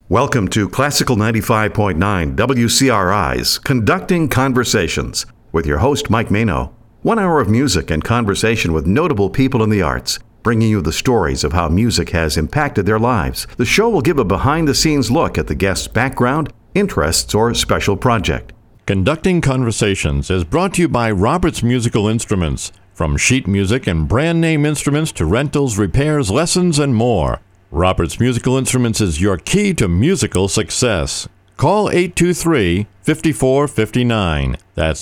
Welcome to Classical 95.9 WCRI's Conducting Conversations with your host, Mike Mano. 1 hour of music and conversation with notable people in the arts, bringing you the stories of how music has impacted their lives. The show will give a behind-the-scenes look at the guest's background, interests, or special project. Conducting Conversations is brought to you by Roberts Musical Instruments. From sheet music and brand name instruments to rentals, repairs, lessons, and more. Roberts Musical Instruments is your key to musical success. Call 823-5459. That's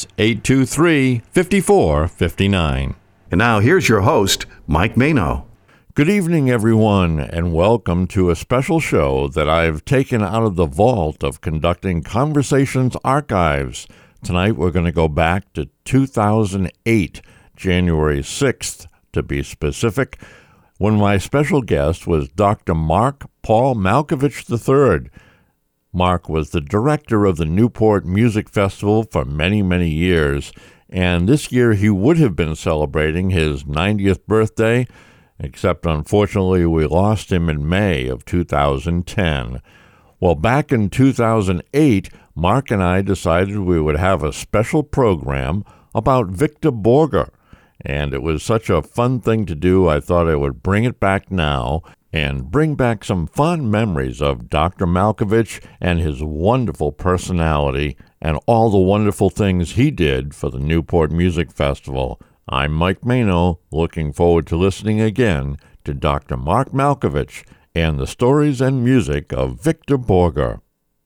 823-5459. And now here's your host, Mike Mano. Good evening, everyone, and welcome to a special show that I've taken out of the vault of Conducting Conversations archives. Tonight we're going to go back to 2008, January 6th, to be specific, when my special guest was Dr. Mark Paul Malkovich III. Mark was the director of the Newport Music Festival for many, many years, and this year he would have been celebrating his 90th birthday, except unfortunately we lost him in May of 2010. Well, back in 2008, Mark and I decided we would have a special program about Victor Borge. And it was such a fun thing to do, I thought I would bring it back now and bring back some fond memories of Dr. Malkovich and his wonderful personality and all the wonderful things he did for the Newport Music Festival. I'm Mike Mano, looking forward to listening again to Dr. Mark Malkovich and the stories and music of Victor Borge.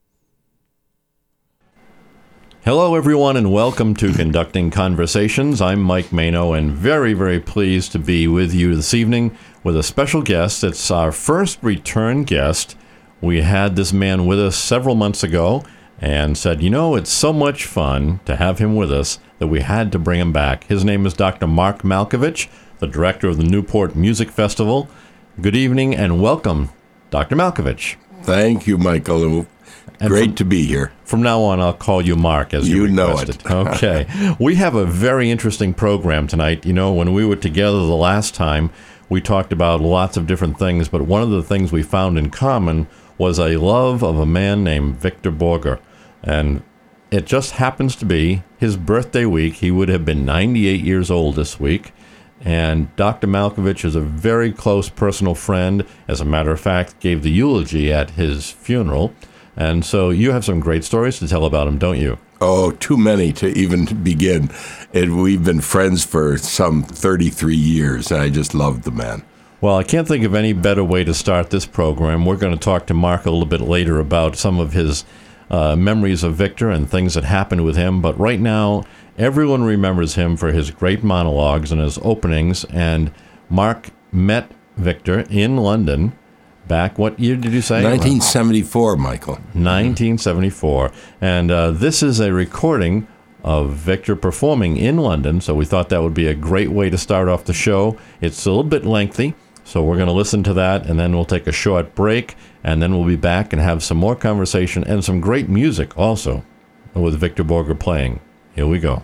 Hello, everyone, and welcome to Conducting Conversations. I'm Mike Mano, and very, very pleased to be with you this evening with a special guest. It's our first return guest. We had this man with us several months ago and said, it's so much fun to have him with us that we had to bring him back. His name is Dr. Mark Malkovich, the director of the Newport Music Festival. Good evening and welcome, Dr. Malkovich. Thank you, Michael. Great to be here. From now on, I'll call you Mark, as you requested. Know it. Okay. We have a very interesting program tonight. When we were together the last time, we talked about lots of different things, but one of the things we found in common was a love of a man named Victor Borge. And it just happens to be his birthday week. He would have been 98 years old this week. And Dr. Malkovich is a very close personal friend. As a matter of fact, gave the eulogy at his funeral. And so you have some great stories to tell about him, don't you? Oh, too many to even begin. We've been friends for some 33 years, and I just loved the man. Well, I can't think of any better way to start this program. We're going to talk to Mark a little bit later about some of his memories of Victor and things that happened with him. But right now, everyone remembers him for his great monologues and his openings. And Mark met Victor in London. Back, what year did you say? 1974, Michael. 1974. And this is a recording of Victor performing in London, so we thought that would be a great way to start off the show. It's a little bit lengthy, so we're going to listen to that, and then we'll take a short break, and then we'll be back and have some more conversation and some great music also with Victor Borge playing. Here we go.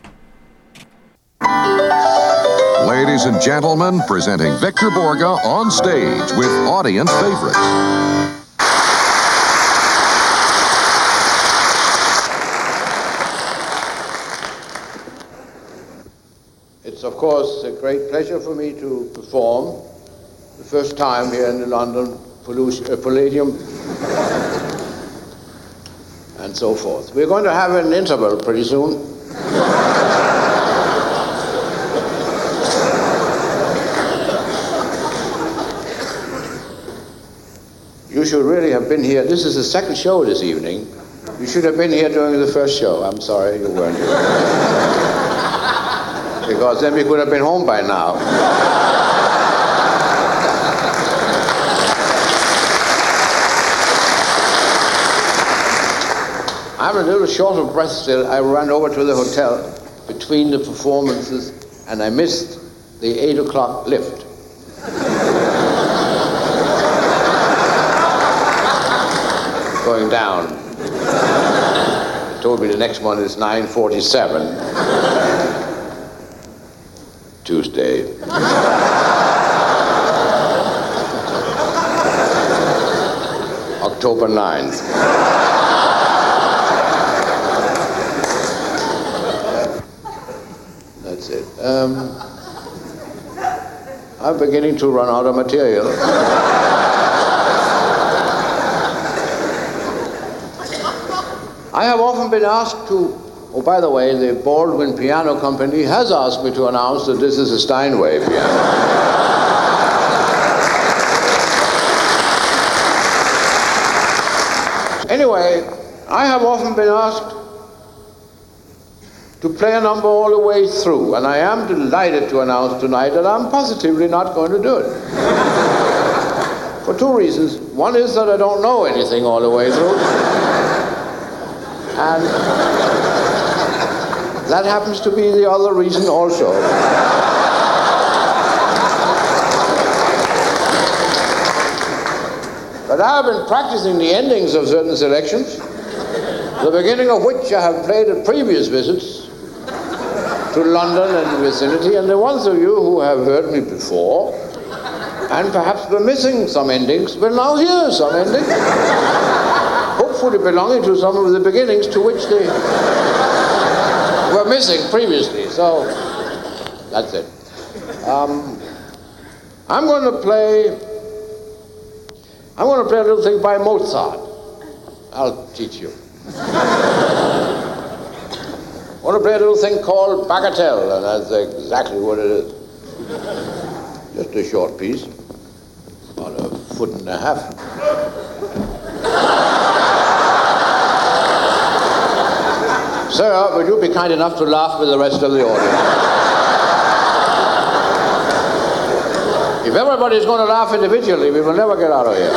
Ladies and gentlemen, presenting Victor Borge on stage with audience favorites. It's, of course, a great pleasure for me to perform the first time here in the London Palladium and so forth. We're going to have an interval pretty soon. You should really have been here. This is the second show this evening. You should have been here during the first show. I'm sorry you weren't here. Because then we could have been home by now. I'm a little short of breath still. I ran over to the hotel between the performances and I missed the 8 o'clock lift. Going down. Told me the next one is 9:47. Tuesday. October 9th. That's it. I'm beginning to run out of material. I have often been asked to, oh, by the way, the Baldwin Piano Company has asked me to announce that this is a Steinway piano. Anyway, I have often been asked to play a number all the way through, and I am delighted to announce tonight that I'm positively not going to do it. For two reasons. One is that I don't know anything all the way through, and that happens to be the other reason also. But I have been practicing the endings of certain selections, the beginning of which I have played at previous visits to London and the vicinity, and the ones of you who have heard me before, and perhaps were missing some endings, will now hear some endings, hopefully belonging to some of the beginnings to which they were missing previously. So, that's it. I'm going to play a little thing by Mozart. I'll teach you. I want to play a little thing called Bagatelle, and that's exactly what it is. Just a short piece, about a foot and a half. Sir, would you be kind enough to laugh with the rest of the audience? If everybody's going to laugh individually, we will never get out of here.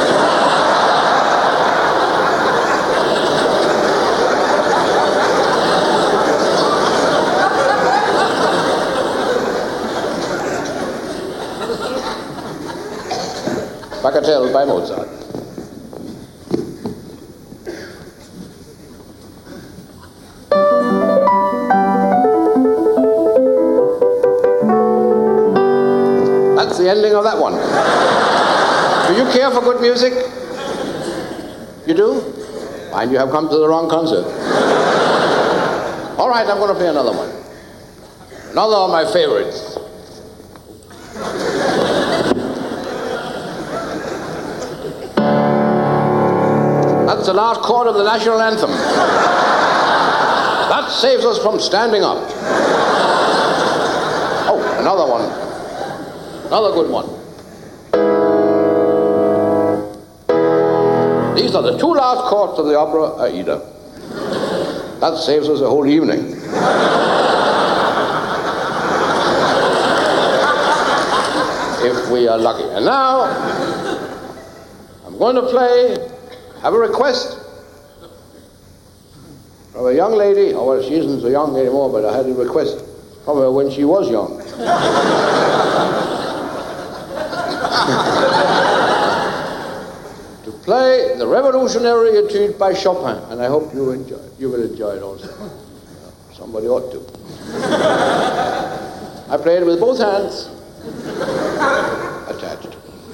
Bagatelle by Mozart. That's the ending of that one. Do you care for good music? You do? Fine, you have come to the wrong concert. All right, I'm going to play another one. Another of my favorites. That's the last chord of the national anthem. That saves us from standing up. Oh, another one. Another good one. These are the two last chords of the opera Aida. That saves us a whole evening. If we are lucky. And now, I'm going to have a request from a young lady. Oh, well, she isn't so young anymore, but I had a request from her when she was young. To play the Revolutionary Etude by Chopin, and I hope you will enjoy it also. Somebody ought to. I play it with both hands attached.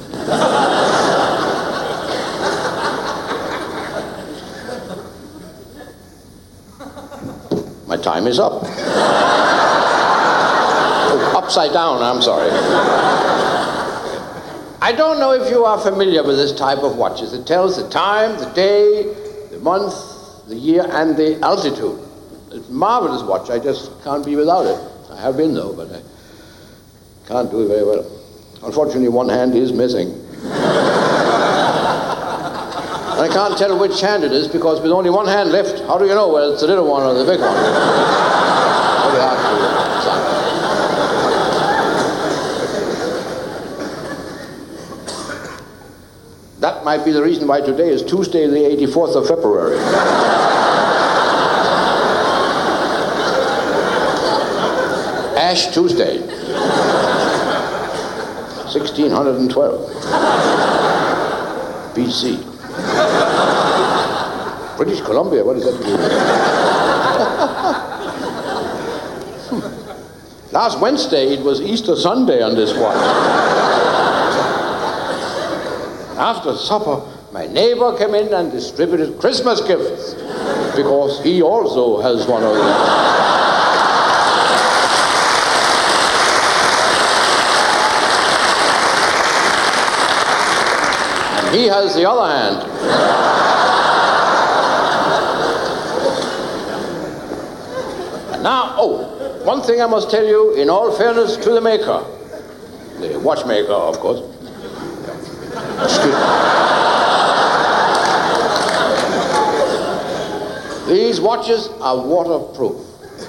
My time is up. Oh, upside down, I'm sorry. I don't know if you are familiar with this type of watches. It tells the time, the day, the month, the year, and the altitude. It's a marvelous watch. I just can't be without it. I have been, though, but I can't do it very well. Unfortunately, one hand is missing. And I can't tell which hand it is because with only one hand left, how do you know whether it's the little one or the big one? Very hard to decide. That might be the reason why today is Tuesday, the 84th of February. Ash Tuesday, 1612 BC. British Columbia, what does that mean? Last Wednesday, it was Easter Sunday on this watch. After supper, my neighbor came in and distributed Christmas gifts because he also has one of these. He has the other hand. And now, one thing I must tell you, in all fairness to the maker, the watchmaker, of course. Excuse me. These watches are waterproof.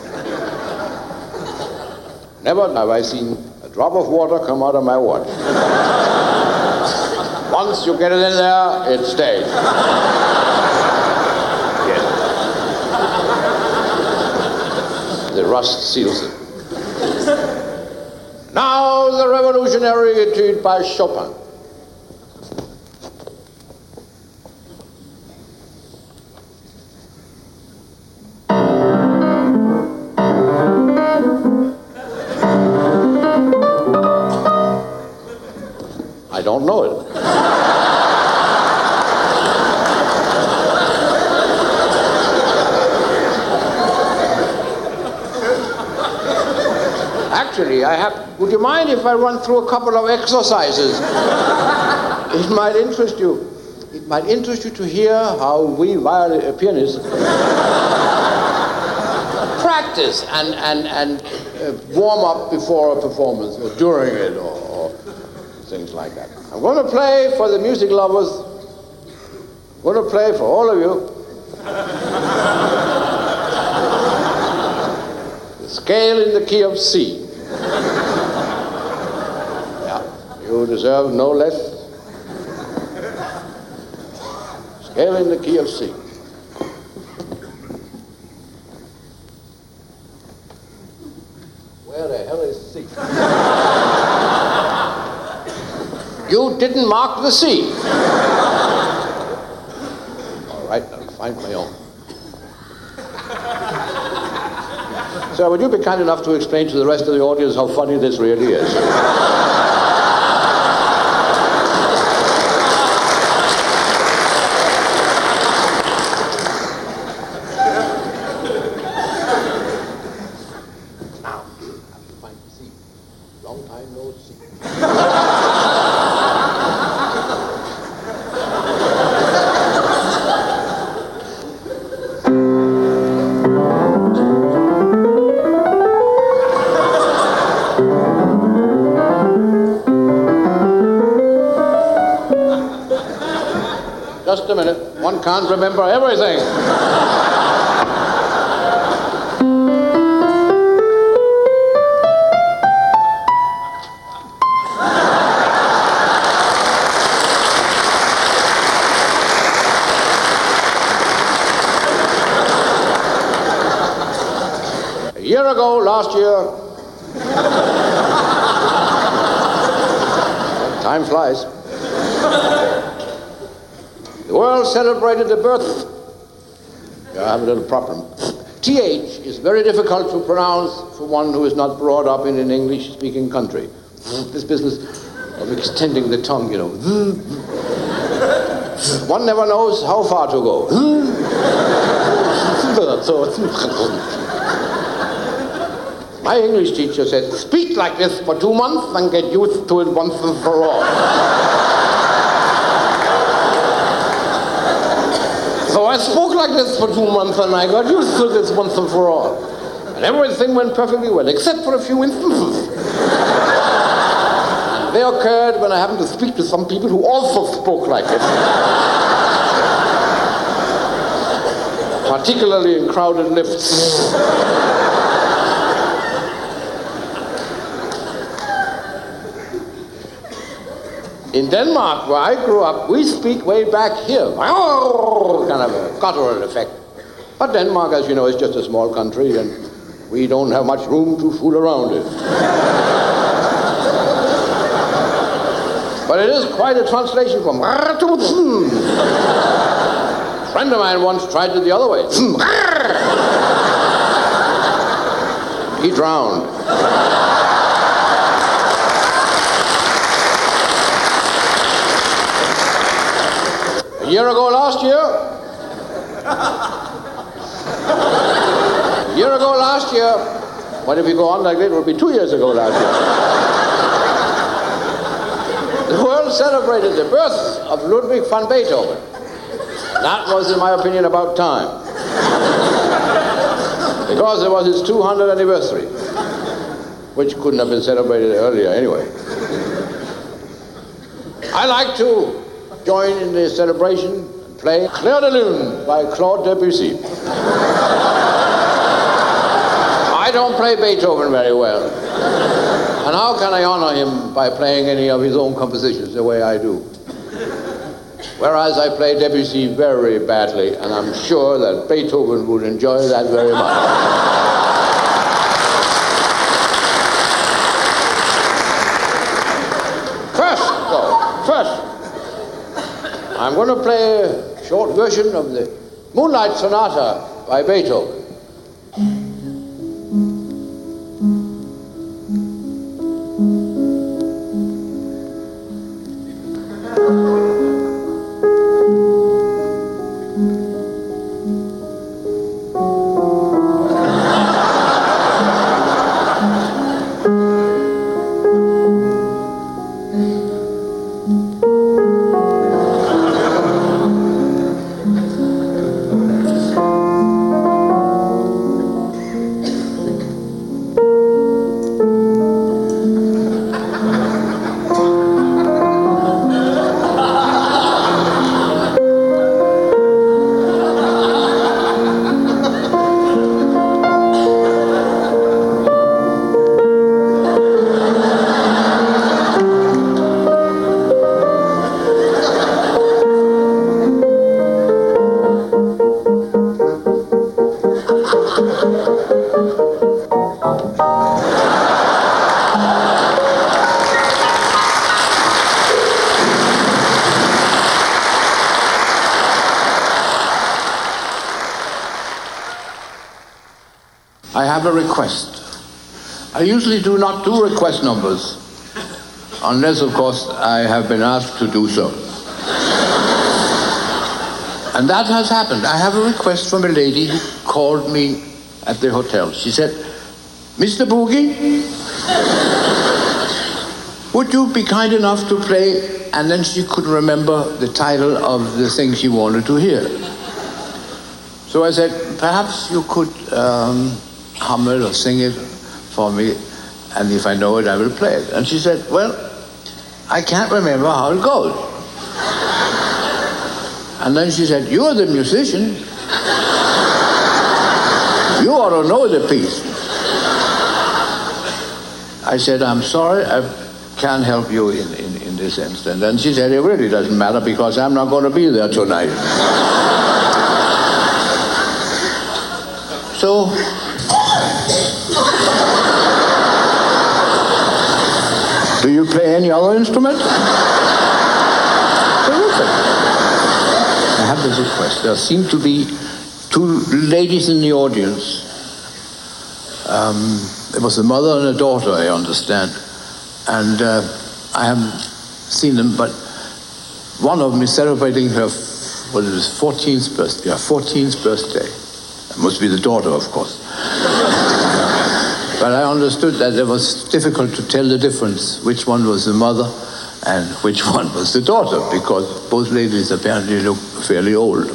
Never have I seen a drop of water come out of my watch. Once you get it in there, it stays. Yes. The rust seals it. Now the revolutionary etude by Chopin. I don't know it. Actually, would you mind if I run through a couple of exercises? It might interest you. It might interest you to hear how we pianists practice and warm up before a performance or during it or things like that. I'm going to play for the music lovers. I'm going to play for all of you. The scale in the key of C. Yeah, you deserve no less. Scale in the key of C. Where the hell is C? You didn't mark the C. All right, I'll find my own. Sir, would you be kind enough to explain to the rest of the audience how funny this really is? Now, I have to find the C. Long time no see. Just a minute. One can't remember everything. A year ago, last year, time flies. The world celebrated the birth. I have a little problem. TH is very difficult to pronounce for one who is not brought up in an English-speaking country. This business of extending the tongue, you know. One never knows how far to go. My English teacher said, speak like this for 2 months and get used to it once and for all. So I spoke like this for 2 months and I got used to this once and for all. And everything went perfectly well, except for a few instances. And they occurred when I happened to speak to some people who also spoke like this. Particularly in crowded lifts. In Denmark, where I grew up, we speak way back here. Kind of a guttural effect. But Denmark, as you know, is just a small country, and we don't have much room to fool around it. But it is quite a translation from to a friend of mine once tried it the other way. He drowned. A A year ago last year? A year ago last year? What if we go on like that? It will be 2 years ago last year. The world celebrated the birth of Ludwig van Beethoven. That was, in my opinion, about time. Because it was his 200th anniversary, which couldn't have been celebrated earlier anyway. I like to join in the celebration and play Clair de Lune by Claude Debussy. I don't play Beethoven very well. And how can I honor him by playing any of his own compositions the way I do? Whereas I play Debussy very badly, and I'm sure that Beethoven would enjoy that very much. First, I'm going to play a short version of the Moonlight Sonata by Beethoven. I have a request. I usually do not do request numbers, unless, of course, I have been asked to do so. And that has happened. I have a request from a lady who called me at the hotel. She said, Mr. Boogie, would you be kind enough to play? And then she couldn't remember the title of the thing she wanted to hear. So I said, perhaps you could hum it or sing it for me, and if I know it, I will play it. And she said, well, I can't remember how it goes. And then she said, you're the musician. You ought to know the piece. I said, I'm sorry, I can't help you in this instance. And she said, it really doesn't matter because I'm not going to be there tonight. So, do you play any other instrument? I have this request. There seem to be two ladies in the audience. There was a mother and a daughter, I understand. And I haven't seen them, but one of them is celebrating her, 14th birthday. 14th birthday. It must be the daughter, of course. But I understood that it was difficult to tell the difference, which one was the mother and which one was the daughter, because both ladies apparently look fairly old.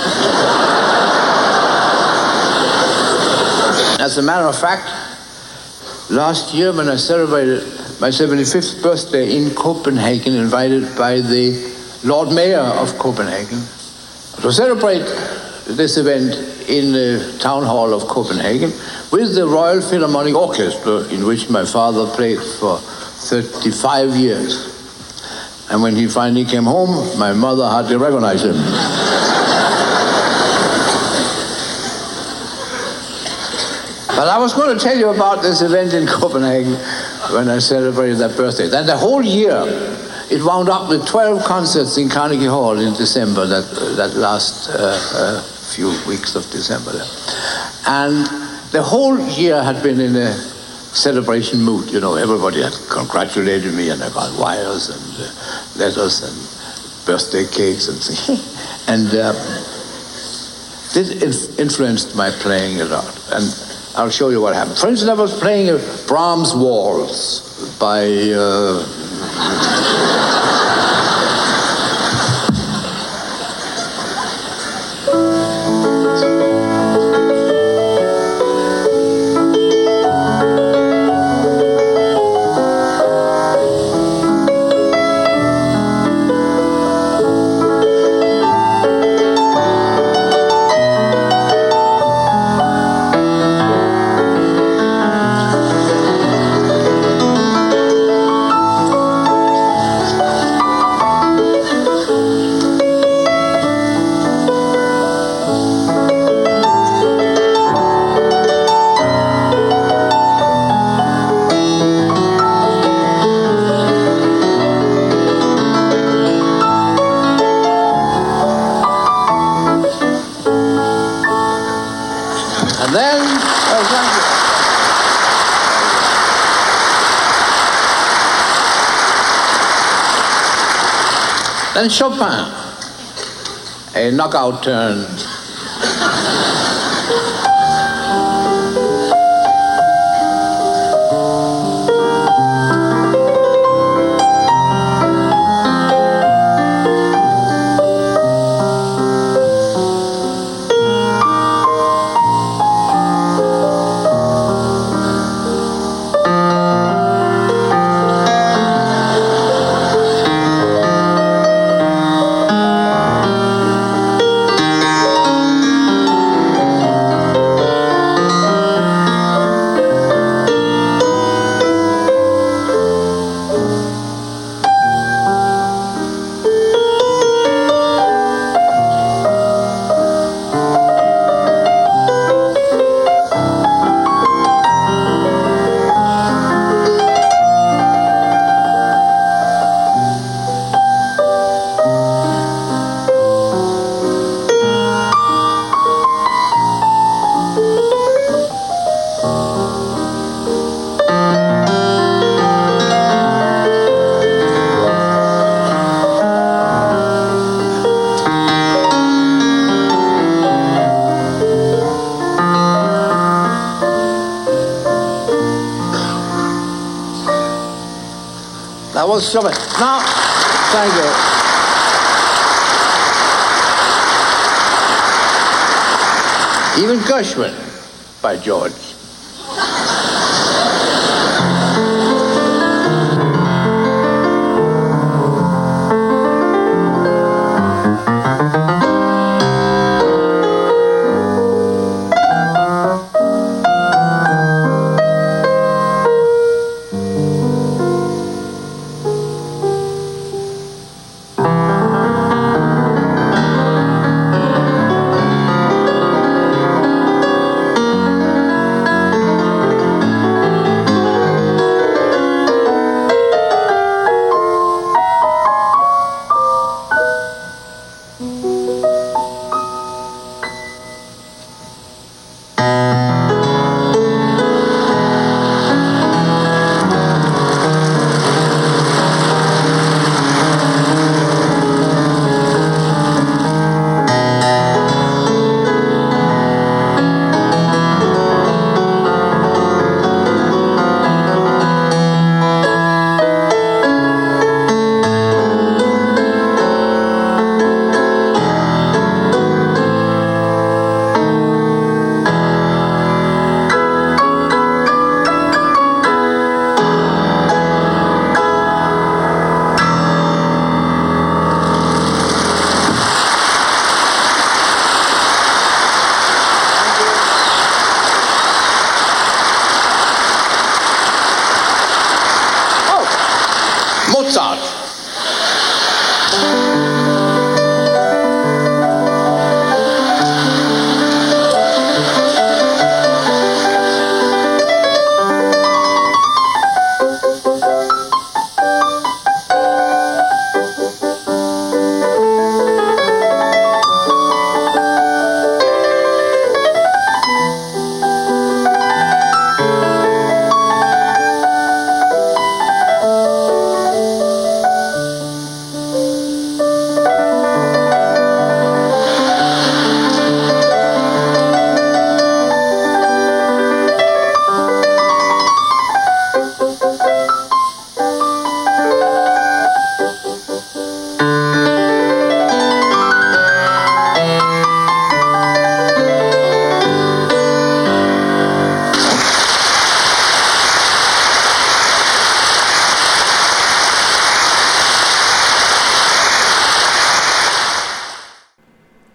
As a matter of fact, last year when I celebrated my 75th birthday in Copenhagen, invited by the Lord Mayor of Copenhagen, to celebrate this event in the town hall of Copenhagen with the Royal Philharmonic Orchestra, in which my father played for 35 years. And when he finally came home, my mother hardly recognized him. But I was going to tell you about this event in Copenhagen when I celebrated that birthday. Then the whole year, it wound up with 12 concerts in Carnegie Hall in December, that last few weeks of December. And the whole year had been in a celebration mood. You know, everybody had congratulated me, and I got wires and letters and birthday cakes and things. And this influenced my playing a lot. And I'll show you what happened. For instance, I was playing Brahms' Waltz by... Then Chopin, a knockout turn. That was Chopin. Now, thank you. Even Gershwin, by George. Mozart.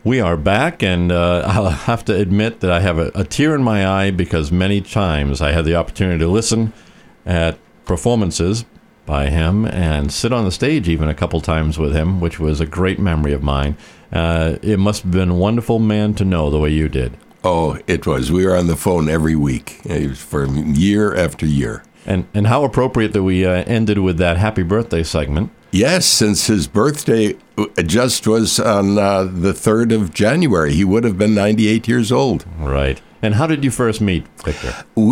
We are back, and I'll have to admit that I have a tear in my eye because many times I had the opportunity to listen at performances by him and sit on the stage even a couple times with him, which was a great memory of mine. It must have been a wonderful man to know the way you did. Oh, it was. We were on the phone every week for year after year. And how appropriate that we ended with that happy birthday segment. Yes, since his birthday just was on the 3rd of January. He would have been 98 years old. Right. And how did you first meet Victor?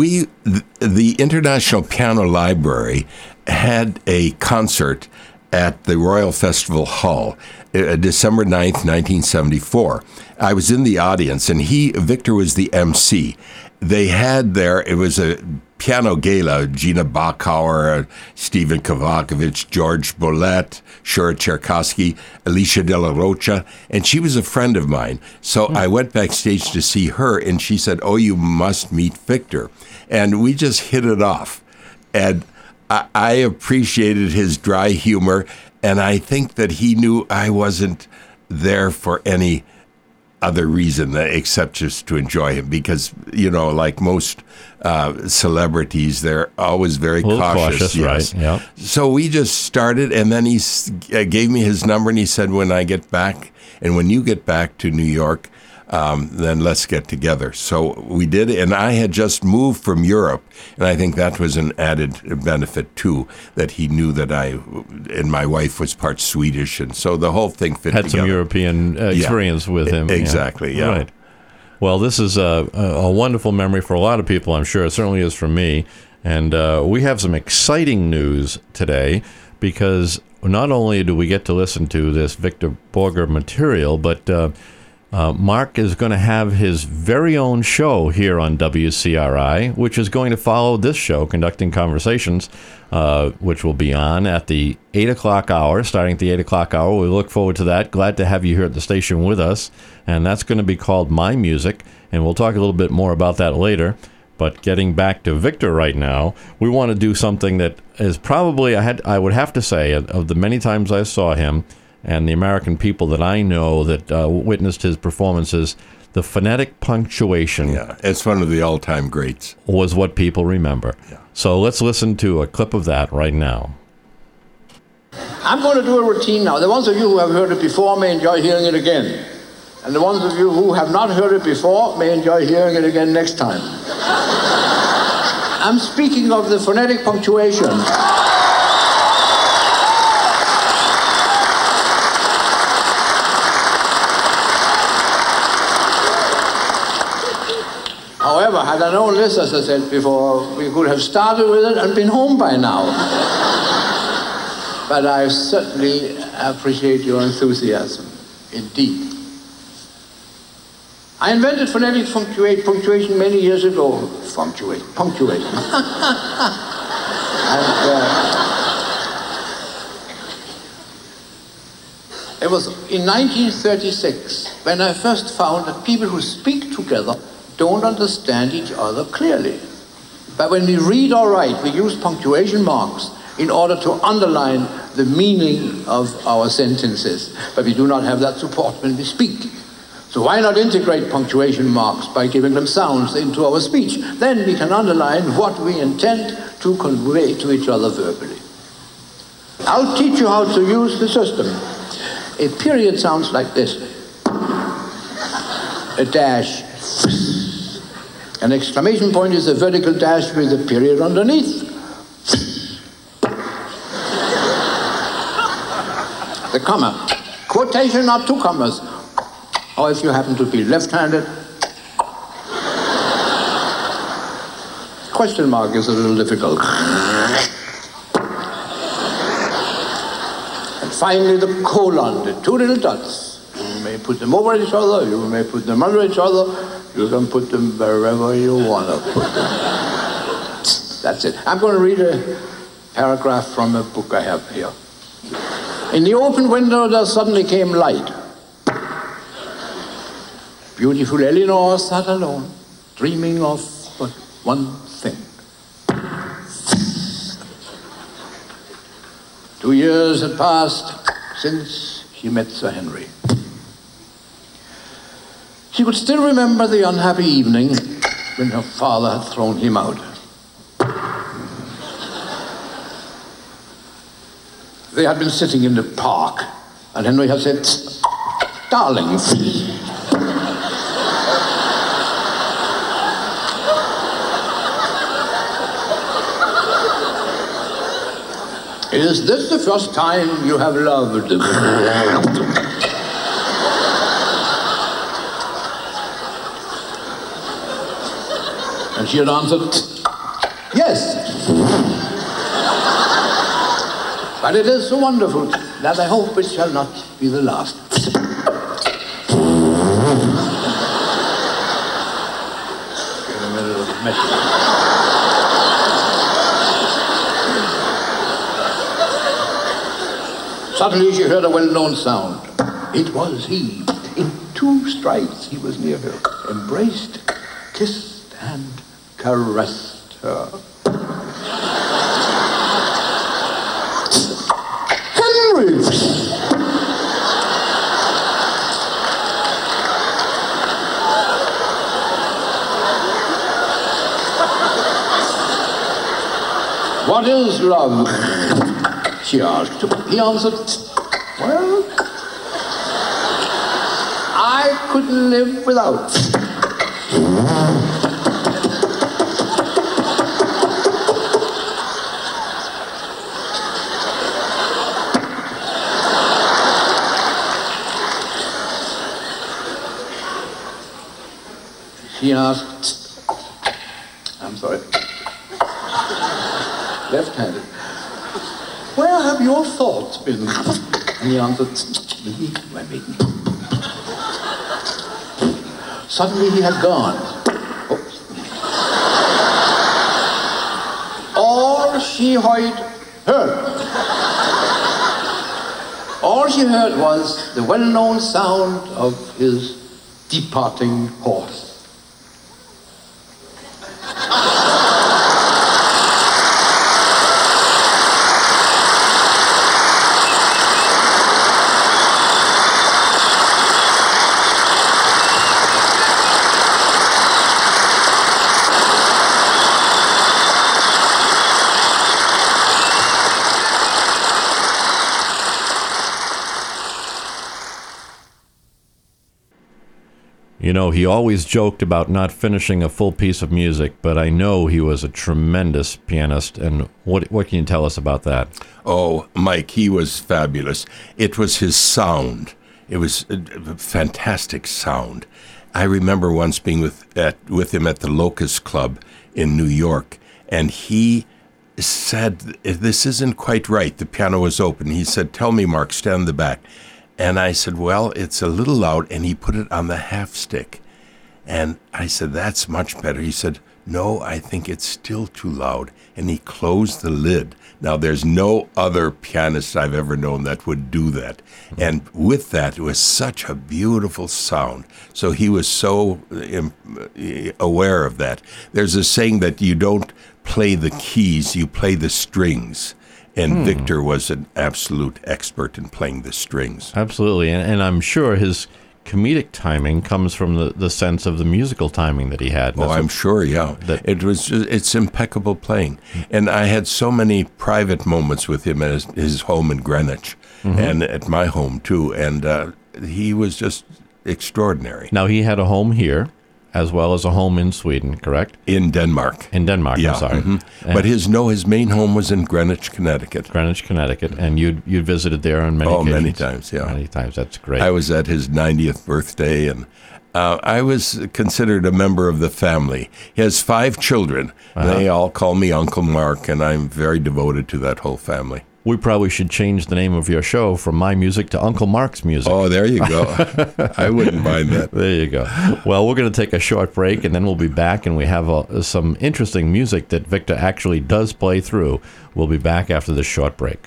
The International Piano Library had a concert at the Royal Festival Hall, December 9th, 1974. I was in the audience, and Victor was the MC. They had there, it was a piano gala, Gina Bachauer, Stephen Kovacevic, George Boulez, Shura Cherkasky, Alicia De La Rocha, and she was a friend of mine. So I went backstage to see her, and she said, "Oh, you must meet Victor." And we just hit it off. And I appreciated his dry humor, and I think that he knew I wasn't there for any other reason except just to enjoy him, because, like most celebrities, they're always very cautious. Yes. Right? Yeah. So we just started, and then he gave me his number, and he said, when I get back, and when you get back to New York, then let's get together. So we did, and I had just moved from Europe, and I think that was an added benefit too, that he knew that and my wife was part Swedish, and so the whole thing fit Had together. some European experience with him. Exactly, yeah. Right. Well, this is a wonderful memory for a lot of people, I'm sure. It certainly is for me. And we have some exciting news today, because not only do we get to listen to this Victor Borge material, but Mark is going to have his very own show here on WCRI, which is going to follow this show, Conducting Conversations, which will be on at the 8 o'clock hour, starting at the 8 o'clock hour. We look forward to that. Glad to have you here at the station with us. And that's going to be called My Music, and we'll talk a little bit more about that later. But getting back to Victor right now, we want to do something that is probably, I would have to say, of the many times I saw him, and the American people that I know that witnessed his performances, the phonetic punctuation. Yeah, it's one of the all-time greats. Was what people remember. Yeah. So let's listen to a clip of that right now. I'm going to do a routine now. The ones of you who have heard it before may enjoy hearing it again. And the ones of you who have not heard it before may enjoy hearing it again next time. I'm speaking of the phonetic punctuation. However, had I known this, as I said before, we could have started with it and been home by now. But I certainly appreciate your enthusiasm, indeed. I invented phonetic punctuation many years ago. Punctuation. It was in 1936 when I first found that people who speak together don't understand each other clearly. But when we read or write, we use punctuation marks in order to underline the meaning of our sentences. But we do not have that support when we speak. So why not integrate punctuation marks by giving them sounds into our speech? Then we can underline what we intend to convey to each other verbally. I'll teach you how to use the system. A period sounds like this. A dash. An exclamation point is a vertical dash with a period underneath. The comma. Quotation are two commas. Or if you happen to be left-handed, question mark is a little difficult. And finally the colon, the two little dots. You may put them over each other, you may put them under each other, you can put them wherever you want to put them. That's it. I'm going to read a paragraph from a book I have here. In the open window there suddenly came light. Beautiful Eleanor sat alone, dreaming of but one thing. 2 years had passed since she met Sir Henry. She could still remember the unhappy evening when her father had thrown him out. They had been sitting in the park, and Henry had said, "Darling, is this the first time you have loved?" And she had answered, "Yes. But it is so wonderful that I hope it shall not be the last." Suddenly she heard a well-known sound. It was he. In 2 strides he was near her, embraced, kissed, and caressed her. Henry! "What is love?" she asked. He answered, "Well, I couldn't live without." She asked, I'm sorry, left-handed, "Where have your thoughts been?" And he answered, "Me, my maiden." Suddenly he had gone. Oops. All she heard was the well-known sound of his departing horse. You know, he always joked about not finishing a full piece of music, but I know he was a tremendous pianist. And what can you tell us about that? Oh, Mike, he was fabulous. It was his sound. It was a fantastic sound. I remember once being with him at the Locust Club in New York, and he said, "This isn't quite right." The piano was open. He said, "Tell me, Mark, stand in the back." And I said, "Well, it's a little loud," and he put it on the half stick. And I said, "That's much better." He said, "No, I think it's still too loud." And he closed the lid. Now, there's no other pianist I've ever known that would do that. And with that, it was such a beautiful sound. So he was so aware of that. There's a saying that you don't play the keys, you play the strings. And Victor was an absolute expert in playing the strings. Absolutely. And I'm sure his comedic timing comes from the sense of the musical timing that he had. Oh, I'm sure, yeah. It's impeccable playing. And I had so many private moments with him at his home in Greenwich and at my home, too. And he was just extraordinary. Now, he had a home here as well as a home in Sweden, correct? In Denmark. In Denmark, yeah. I'm sorry. Mm-hmm. But his main home was in Greenwich, Connecticut. Greenwich, Connecticut. And you'd visited there on many occasions? Oh, many times, yeah. Many times, that's great. I was at his 90th birthday, and I was considered a member of the family. He has 5 children. They all call me Uncle Mark, and I'm very devoted to that whole family. We probably should change the name of your show from My Music to Uncle Mark's Music. Oh, there you go. I wouldn't mind that. There you go. Well, we're going to take a short break, and then we'll be back, and we have some interesting music that Victor actually does play through. We'll be back after this short break.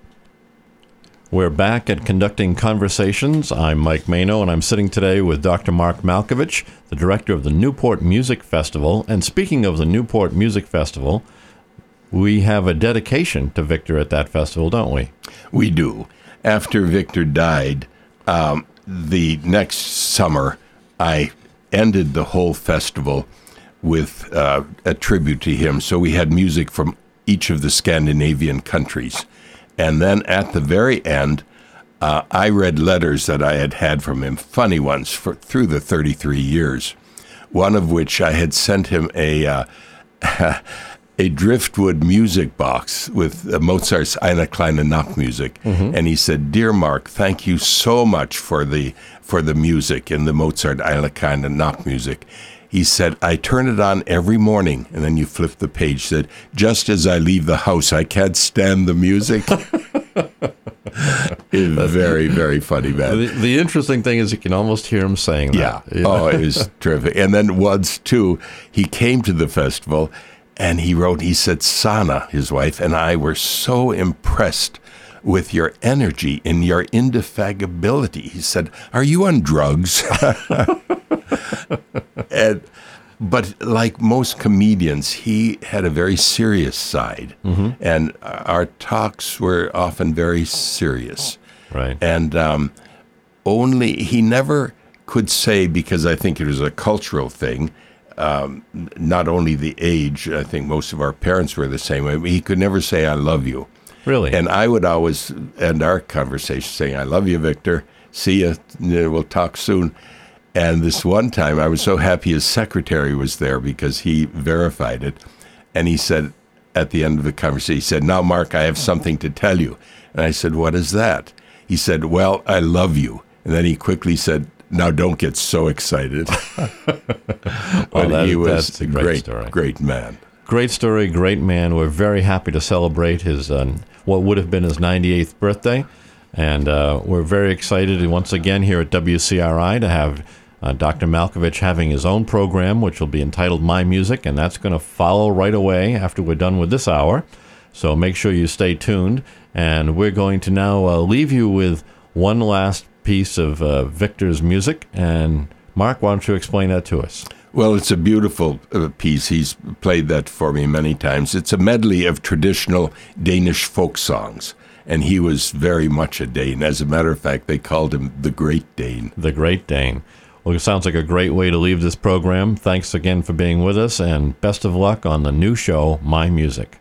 We're back at Conducting Conversations. I'm Mike Mano, and I'm sitting today with Dr. Mark Malkovich, the director of the Newport Music Festival. And speaking of the Newport Music Festival, we have a dedication to Victor at that festival, don't we? We do. After Victor died, the next summer, I ended the whole festival with a tribute to him. So we had music from each of the Scandinavian countries. And then at the very end, I read letters that I had had from him, funny ones, through the 33 years. One of which I had sent him a driftwood music box with Mozart's Eine kleine Nachtmusik. And he said, "Dear Mark, thank you so much for the music in the Mozart Eine kleine Nachtmusik." He said, "I turn it on every morning," and then you flip the page, said, "Just as I leave the house, I can't stand the music." It's very, very funny, man. The interesting thing is you can almost hear him saying that. Yeah. Oh, it was terrific. And then once, too, he came to the festival, and he said, "Sana," his wife, "and I were so impressed with your energy and your indefatigability." He said, "Are you on drugs?" But like most comedians, he had a very serious side, and our talks were often very serious. Right. And he never could say, because I think it was a cultural thing, not only the age, I think most of our parents were the same way, he could never say, "I love you." Really? And I would always end our conversation saying, "I love you, Victor. See you. We'll talk soon." And this one time, I was so happy his secretary was there because he verified it. And he said, at the end of the conversation, he said, "Now, Mark, I have something to tell you." And I said, "What is that?" He said, "Well, I love you." And then he quickly said, "Now, don't get so excited." But he was that's a great story. Great man. Great story, great man. We're very happy to celebrate his what would have been his 98th birthday. And we're very excited once again here at WCRI to have Dr. Malkovich having his own program, which will be entitled My Music, and that's going to follow right away after we're done with this hour. So make sure you stay tuned. And we're going to now leave you with one last piece of Victor's music. And Mark, why don't you explain that to us? Well, it's a beautiful piece. He's played that for me many times. It's a medley of traditional Danish folk songs. And he was very much a Dane. As a matter of fact, they called him the Great Dane. The Great Dane. Well, it sounds like a great way to leave this program. Thanks again for being with us, and best of luck on the new show, My Music.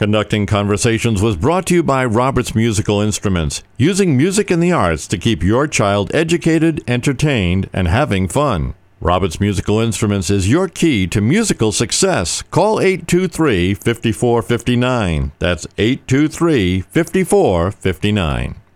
Conducting Conversations was brought to you by Roberts Musical Instruments, using music and the arts to keep your child educated, entertained, and having fun. Roberts Musical Instruments is your key to musical success. Call 823-5459. That's 823-5459.